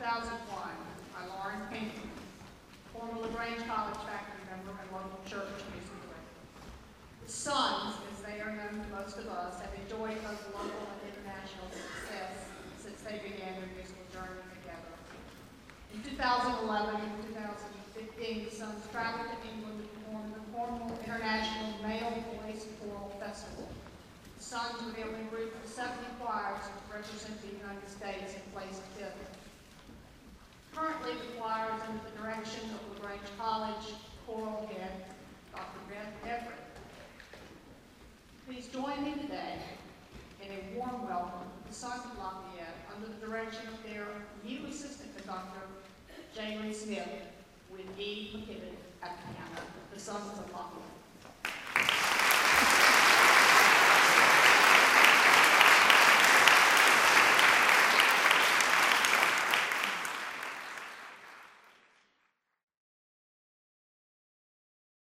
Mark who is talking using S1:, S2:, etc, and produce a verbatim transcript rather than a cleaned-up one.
S1: thousand one by Lauren Payne, former LaGrange College faculty member and local church music director. The Sons, as they are known to most of us, have enjoyed both local and international success since they began their musical journey together. In two thousand eleven and two thousand fifteen, the Sons traveled to England to perform the Cornwall International Male Voice Choral Festival. The Sons were the only group of seventy choirs to represent the United States and placed fifth. Currently, the choir is under the direction of LaGrange College choral head, Doctor Beth Everett. Please join me today in a warm welcome to the Sons of Lafayette under the direction of their new assistant conductor, Jamie Smith, with E. McKibben at piano, the Sons of Lafayette.